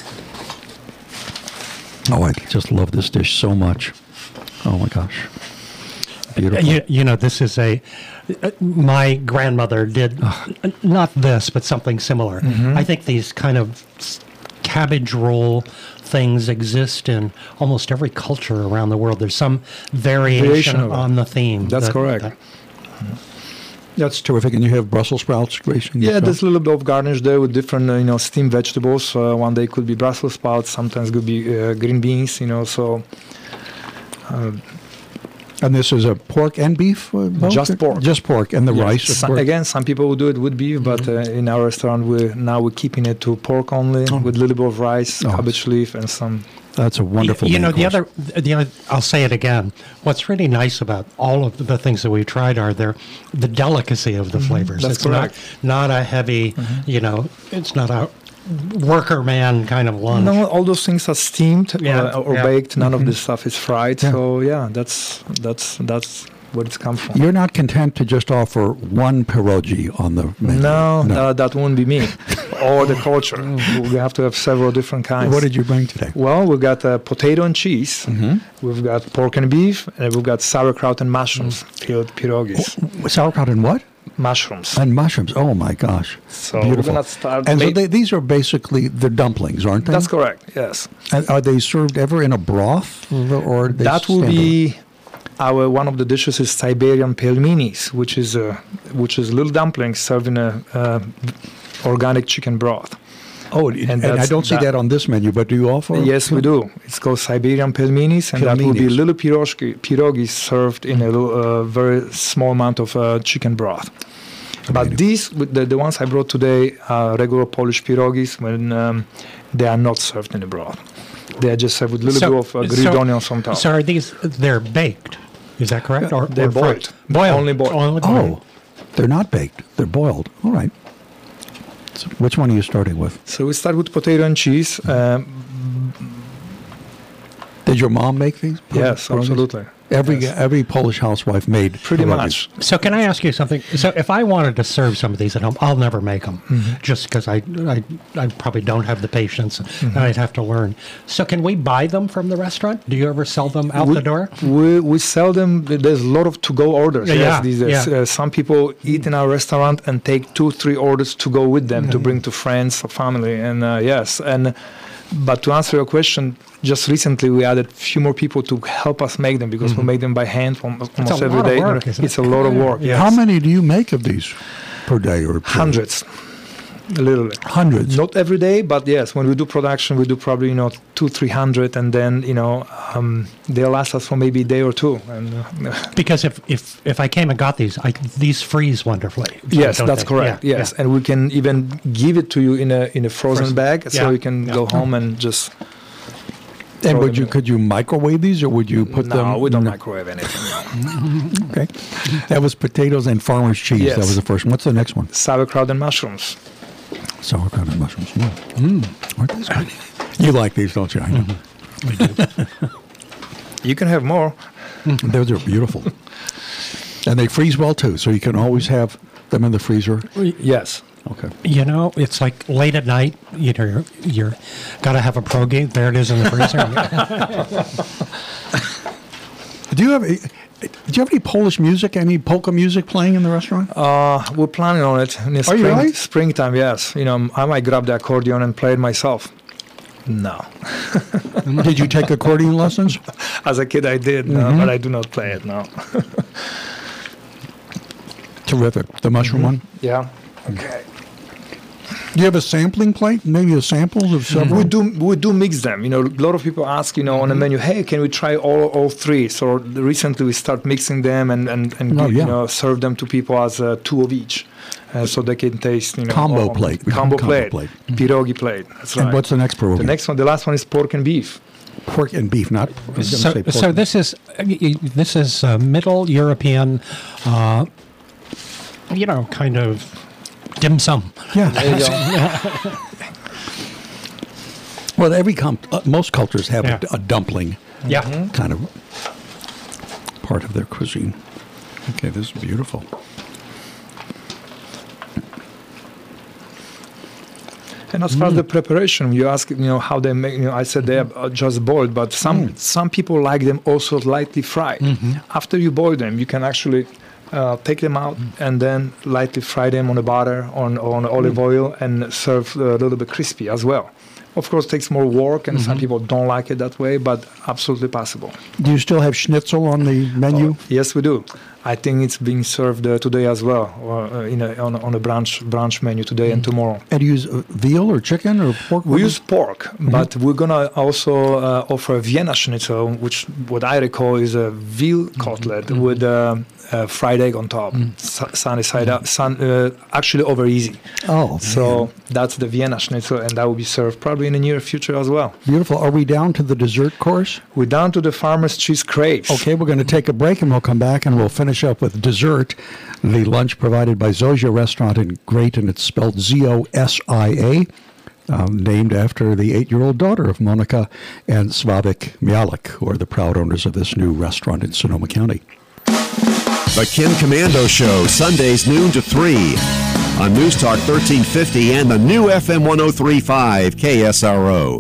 Oh, I just love this dish so much. Oh, my gosh. Beautiful. This is my grandmother did not this, but something similar. Mm-hmm. I think these kind of cabbage roll things exist in almost every culture around the world. There's some variation on the theme. That's correct. That's terrific. And you have Brussels sprouts, Grace? Yeah, there's a little bit of garnish there with different, steamed vegetables. One day could be Brussels sprouts, sometimes could be green beans, so... and this is a pork and beef? Just pork. Just pork and the rice. Again, some people would do it with beef, but in our restaurant, we're keeping it to pork only with a little bit of rice, cabbage leaf, and some... That's a wonderful. The other, I'll say it again. What's really nice about all of the things that we've tried are the delicacy of the flavors. That's correct. Not a heavy, it's not a worker man kind of lunch. No, all those things are steamed or baked. None of this stuff is fried. Yeah. So that's where it's come from. You're not content to just offer one pierogi on the menu. No, that wouldn't be me or the culture. We have to have several different kinds. What did you bring today? Well, we've got potato and cheese. Mm-hmm. We've got pork and beef, and we've got sauerkraut and mushrooms filled pierogies. Sauerkraut and what? Mushrooms. And mushrooms. Oh, my gosh. So beautiful. We're going to start... And so these are basically the dumplings, aren't they? That's correct, yes. And are they served ever in a broth? Or that will be... one of the dishes is Siberian pelmenis, which is little dumplings served in a organic chicken broth. Oh, and I don't see that on this menu, but do you offer? Yes, we do. It's called Siberian pelmenis, and that will be little pierogies served in a very small amount of chicken broth. But these, the ones I brought today, are regular Polish pierogies when they are not served in the broth. They are just served with a little bit of grilled onions on top. So are they're baked? Is that correct? Or they're boiled. Boiled. Only boiled. Only they're not baked. They're boiled. All right. So which one are you starting with? So we start with potato and cheese. Did your mom make these? Yes, absolutely. Every Polish housewife made pretty much. So can I ask you something? So if I wanted to serve some of these at home, I'll never make them, just because I probably don't have the patience, and I'd have to learn. So can we buy them from the restaurant? Do you ever sell them out the door? We sell them. There's a lot of to-go orders. Yeah, these days. Some people eat in our restaurant and take 2-3 orders to go with them to bring to friends or family. And but to answer your question, just recently we added a few more people to help us make them because we make them by hand almost every day. It's a lot of work. Yes. How many do you make of these per day or hundreds? Literally hundreds. Not every day, but yes, when we do production, we do probably 200-300, and then they'll last us for maybe a day or two. And because if I came and got these freeze wonderfully. Yes, that's correct. Yeah, yes, and we can even give it to you in a frozen bag, so you can go home and just. And could you microwave these, or would you put them? No, we don't microwave anything. Okay, that was potatoes and farmer's cheese. Yes. That was the first one. What's the next one? Sauerkraut and mushrooms. Sauerkraut and mushrooms. Aren't these good? You like these, don't you? I know. We do. You can have more. Those are beautiful, and they freeze well too. So you can always have them in the freezer. Yes. Okay. It's like late at night. You're got to have a pro game. There it is in the freezer. Do you have any Polish music, any polka music playing in the restaurant? We're planning on it in the springtime. Yes, I might grab the accordion and play it myself. No. Did you take accordion lessons? As a kid, I did, but I do not play it now. Terrific. The mushroom one. Yeah. Okay. Do you have a sampling plate? Maybe samples of several? We do mix them. A lot of people ask, on the menu, hey, can we try all three? So recently we start mixing them and serve them to people as 2 of each. So they can taste, combo plate. Combo plate. Pierogi plate. That's right. And what's the next pierogi? The last one is pork and beef. Pork and beef, not. So this is Middle European, kind of dim sum. Yeah. There you go. Well, most cultures have a dumpling. Yeah. Kind of part of their cuisine. Okay, this is beautiful. And as far as the preparation, you ask, how they make. I said they are just boiled, but some people like them also lightly fried. After you boil them, you can actually take them out and then lightly fry them on the butter, on olive oil, and serve a little bit crispy as well. Of course, it takes more work, and some people don't like it that way, but absolutely possible. Do you still have schnitzel on the menu? Yes, we do. I think it's being served today as well, on a brunch menu today and tomorrow. And do you use veal or chicken or pork? We use pork, but we're gonna also offer a Vienna schnitzel, which what I recall is a veal cutlet with fried egg on top, sunny side up, actually over easy. Oh, so that's the Vienna schnitzel, and that will be served probably in the near future as well. Beautiful. Are we down to the dessert course? We're down to the farmer's cheese crepes. Okay, we're going to take a break, and we'll come back, and we'll finish up with dessert. The lunch provided by Zosia Restaurant in Grayton. It's spelled Zosia, named after the 8-year-old daughter of Monica and Slavik Mialik, who are the proud owners of this new restaurant in Sonoma County. The Kim Komando Show, Sundays noon to 3 on News Talk 1350 and the new FM 103.5 KSRO.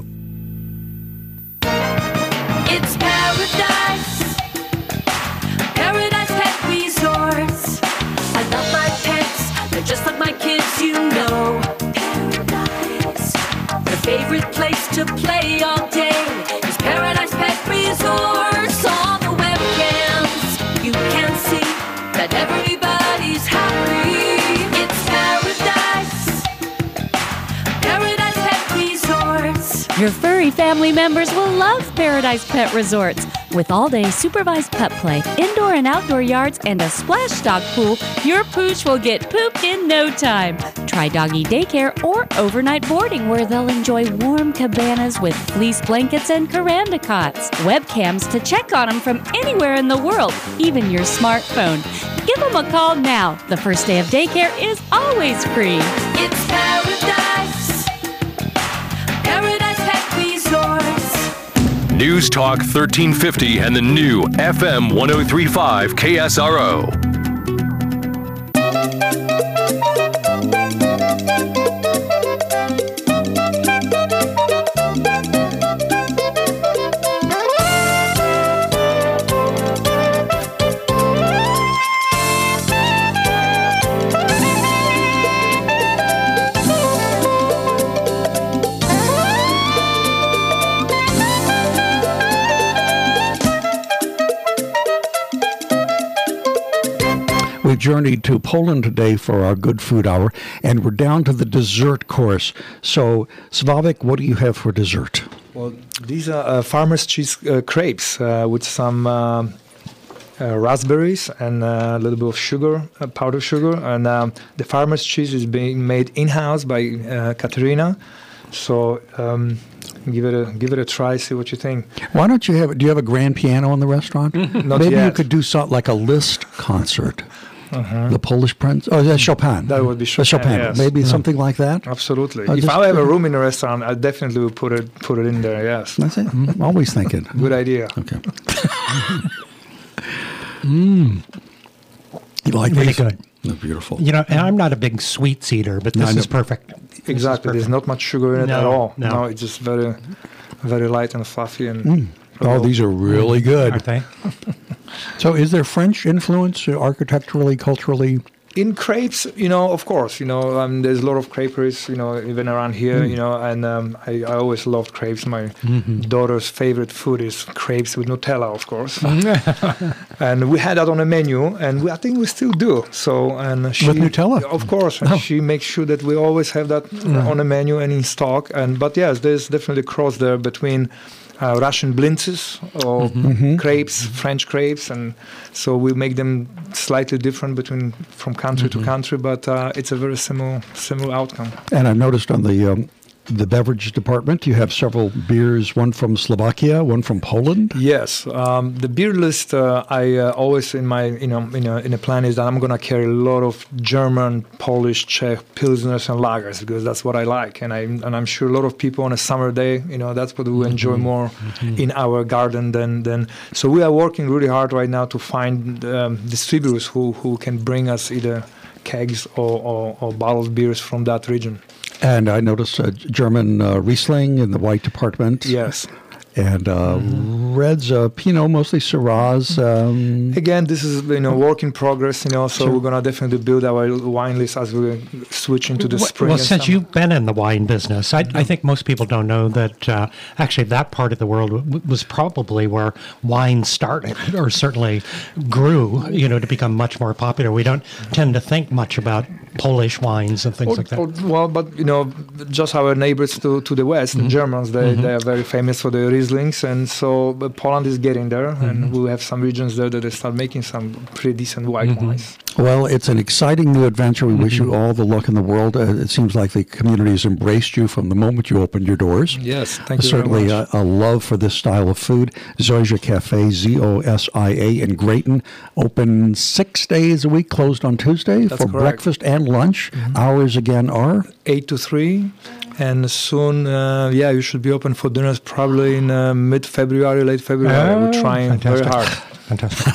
It's paradise, Paradise Pet Resorts. I love my pets, they're just like my kids, Paradise, their favorite place to play all day is Paradise Pet Resorts. All the webcams, you can see that everybody's happy. It's Paradise Pet Resorts. Your furry family members will love Paradise Pet Resorts. With all-day supervised pup play, indoor and outdoor yards, and a splash stock pool, your pooch will get pooped in no time. Try doggy daycare or overnight boarding where they'll enjoy warm cabanas with fleece blankets and Kuranda cots. Webcams to check on them from anywhere in the world, even your smartphone. Give them a call now. The first day of daycare is always free. It's Paradise. Paradise Pet Resorts. News Talk 1350 and the new FM 1035 KSRO. We journeyed to Poland today for our Good Food Hour, and we're down to the dessert course. So, Slavik, what do you have for dessert? Well, these are farmer's cheese crepes with some raspberries and a little bit of sugar, powdered sugar. And the farmer's cheese is being made in-house by Katerina. So give it a try, see what you think. Why don't you have? Do you have a grand piano in the restaurant? Not Maybe yet. you could do something like a Liszt concert. The Polish Prince? Oh, that's Chopin. That would be Chopin. Chopin. Yes. Maybe something like that? Absolutely. Oh, If just- I have a room in a restaurant, I definitely would put it in there, yes. That's it. I'm always thinking. Good idea. Okay. You like Really these? good. They're beautiful. You know, and I'm not a big sweets eater, but No, this I is know. perfect. Exactly. There's not much sugar in it No, at all. no. It's just very, very light and fluffy. And Oh, these are really good. Aren't they? So is there French influence architecturally, culturally? in crepes, of course, there's a lot of creperies, even around here, and I always loved crepes. My daughter's favorite food is crepes with Nutella, of course. And we had that on the menu, and I think we still do. So, and she, With Nutella? Of course. And she makes sure that we always have that on the menu and in stock. But yes, there's definitely a cross there between Russian blintzes or crepes, French crepes, and so we make them slightly different from country to country, but it's a very similar outcome. And I've noticed on the beverage department, you have several beers, one from Slovakia, one from Poland. Yes, the beer list I always in my in a plan is that I'm going to carry a lot of German, Polish, Czech pilsners and lagers because that's what I like, and I'm sure a lot of people on a summer day, that's what we enjoy more in our garden than. So we are working really hard right now to find distributors who can bring us either kegs or bottled beers from that region. And I noticed German Riesling in the white department. Yes. And reds, Pinot, mostly Syrahs. Again, this is work in progress. So we're gonna definitely build our wine list as we switch into the spring. Well, and since summer. you've been in the wine business, I think most people don't know that actually that part of the world was probably where wine started, or certainly grew. To become much more popular. We don't tend to think much about Polish wines and things like that. Well, but just our neighbors to the west, the Germans, they are very famous for their Rieslings, and so Poland is getting there, and we have some regions there that they start making some pretty decent white wines. Well, it's an exciting new adventure. We wish you all the luck in the world. It seems like the community has embraced you from the moment you opened your doors. Yes, thank you Certainly very much. a love for this style of food. Zosia Cafe, Zosia in Grayton, open 6 days a week, closed on Tuesday That's for correct. breakfast and lunch. Hours again are 8 to 3, and soon, you should be open for dinners probably in mid-February, late February. We're trying very hard. Fantastic.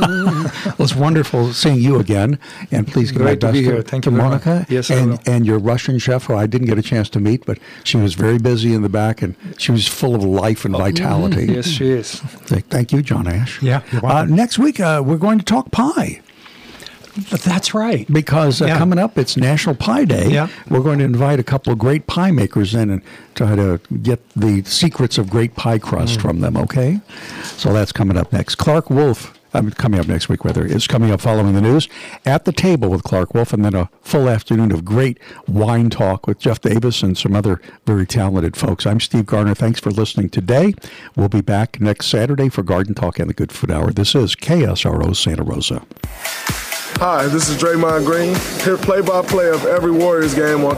Well, it's wonderful seeing you again, and please give my Great to best be here. Thank to you very much. Monica Yes, I will. and your Russian chef, who I didn't get a chance to meet, but she was very busy in the back, and she was full of life and vitality. Yes, she is. Thank you, John Ash. Yeah, you're welcome. Next week, we're going to talk pie. That's right. Because coming up, it's National Pie Day. Yeah. We're going to invite a couple of great pie makers in and try to get the secrets of great pie crust from them, okay? So that's coming up next. Clark Wolf coming up next week, rather, is coming up following the news. At the Table with Clark Wolf, and then a full afternoon of great wine talk with Jeff Davis and some other very talented folks. I'm Steve Garner. Thanks for listening today. We'll be back next Saturday for Garden Talk and the Good Food Hour. This is KSRO Santa Rosa. Hi, this is Draymond Green, here play-by-play of every Warriors game on